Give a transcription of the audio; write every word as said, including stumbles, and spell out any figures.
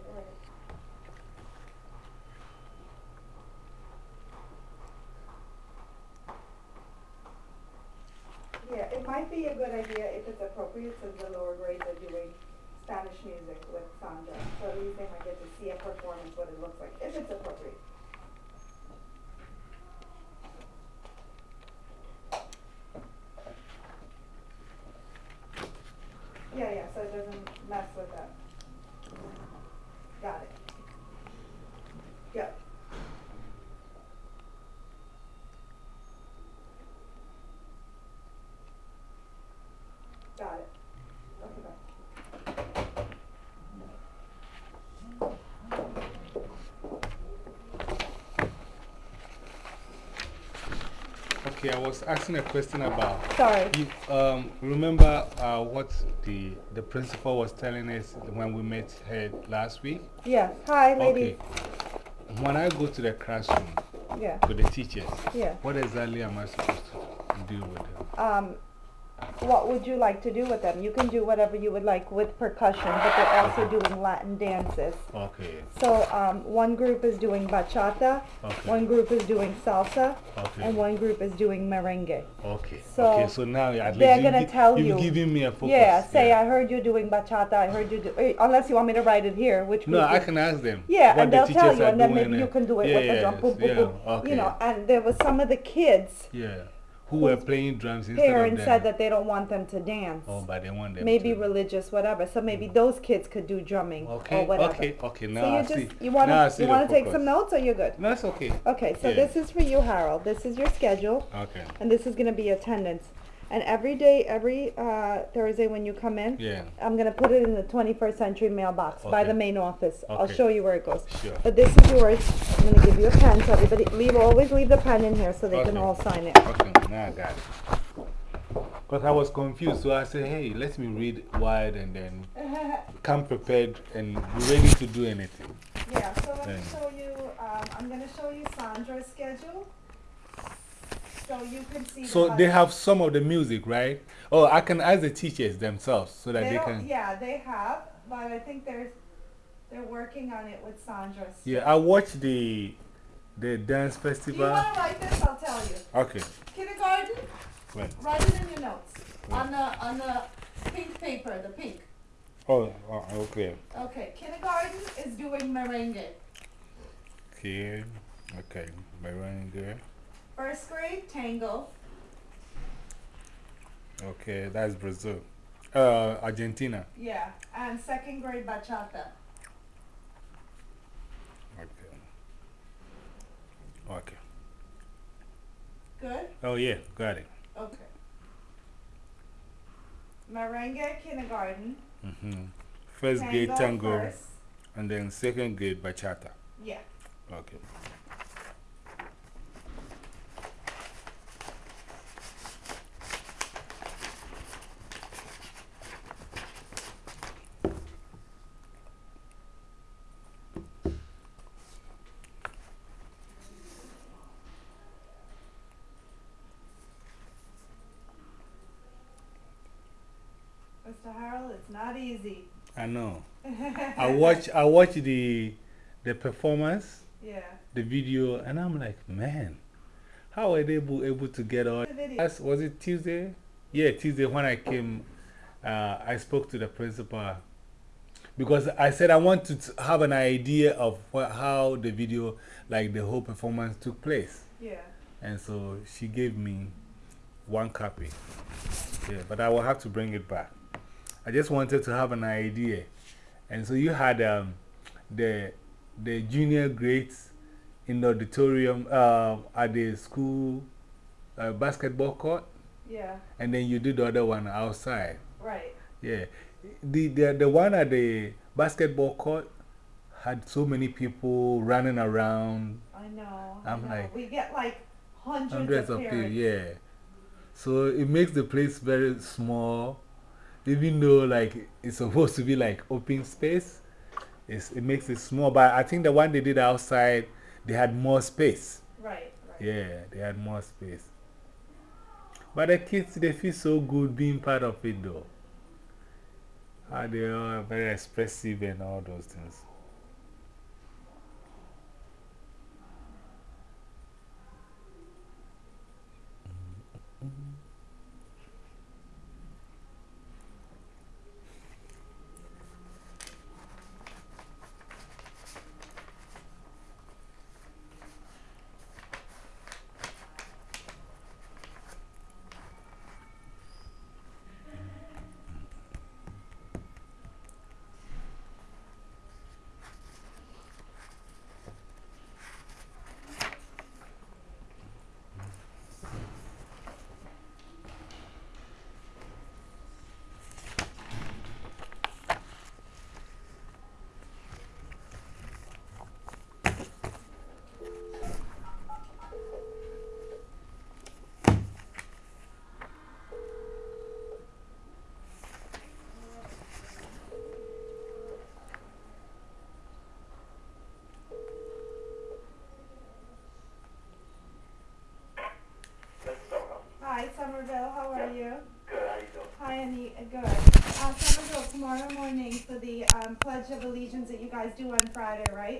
Yeah, it might be a good idea if it's appropriate since the lower grades are doing Spanish music with Sandra. So at least they might get to see a performance, what it looks like, if it's appropriate. Yeah, yeah, so it doesn't mess with that. Got it. Yep. Got it. Okay, bye. Okay, I was asking a question about. Sorry. You um, remember uh, what the, the principal was telling us when we met her last week? Yes. Hi, ladies. Okay. When I go to the classroom Yeah. with the teachers, Yeah. what exactly am I supposed to do with them? Um, what would you like to do with them? You can do whatever you would like with percussion, but they're also Okay. doing Latin dances. Okay. So um, one group is doing bachata, Okay. one group is doing salsa, Okay. and one group is doing merengue. Okay. So okay, so now at they're least gonna you, tell you've you. given me a focus. Yeah, say yeah. I heard you doing bachata. I heard you do. eh, Unless you want me to write it here, which No, group I is- can ask them. Yeah, what and the they'll tell teachers you, are and then doing maybe you can do it yeah, with the yes, drum. Boom, boom, yeah, boom. okay. You know, and there was some of the kids. Yeah. Who were playing drums instead Parents of them. said that they don't want them to dance. Oh, but they want them Maybe to. religious, whatever. So maybe those kids could do drumming Okay, or whatever. okay, okay. Now So you I just see. you want Now I to see you the want to take focus. some notes, or you're good? No, it's okay. Okay, so Yeah. this is for you, Harold. This is your schedule, Okay. and this is going to be attendance. And every day, every uh, Thursday when you come in, Yeah. I'm going to put it in the twenty-first century mailbox by Okay. the main office. I'll Okay. show you where it goes. Sure. But this is yours. I'm going to give you a pen, so everybody leave always leave the pen in here so they can Okay. all sign it. Okay, now I got it. Because I was confused, so I said, hey, let me read wide and then come prepared and be ready to do anything. Yeah, so let me Then- show you, um, I'm going to show you Sandra's schedule. So you can see. So the they budget. have some of the music, right? Oh, I can ask the teachers themselves so that They they, don't, can. yeah, they have, but I think there's, they're working on it with Sandra. still. Yeah, I watched the, the dance Do you festival. want to write this? I'll tell you. Okay. Kindergarten, Wait. write it in your notes. On the, on the pink paper, the pink. Oh, oh, okay. Okay, kindergarten is doing merengue. Okay. Okay. Merengue. First grade, tango. Okay, that's Brazil. Uh, Argentina. Yeah, and second grade, bachata. Okay. Okay. Good? Oh, yeah, got it. Okay. Merengue, kindergarten. Mm-hmm. First grade tango, First. and then second grade bachata. Yeah. Okay. Mister Harold, it's not easy. I know. I watch, I watch the, the performance, Yeah. the video, and I'm like, man, how are they able, able to get all The video. That's, was it Tuesday? Yeah, Tuesday when I came, uh, I spoke to the principal because I said I want to have an idea of what, how the video, like the whole performance took place. Yeah. And so she gave me one copy. Yeah, but I will have to bring it back. I just wanted to have an idea. And so you had um, the, the junior grades in the auditorium uh, at the school uh, basketball court. Yeah. And then you did the other one outside. Right. Yeah. The, the, the one at the basketball court had so many people running around. I know. I'm I know. like- we get like hundreds, Hundreds of, of people, parents. yeah. So it makes the place very small. Even though like it's supposed to be like open space, it's, it makes it small. But I think the one they did outside, they had more space. Right, right. Yeah, they had more space. But the kids, they feel so good being part of it though. How they are very expressive and all those things. for the um, Pledge of Allegiance that you guys do on Friday, right?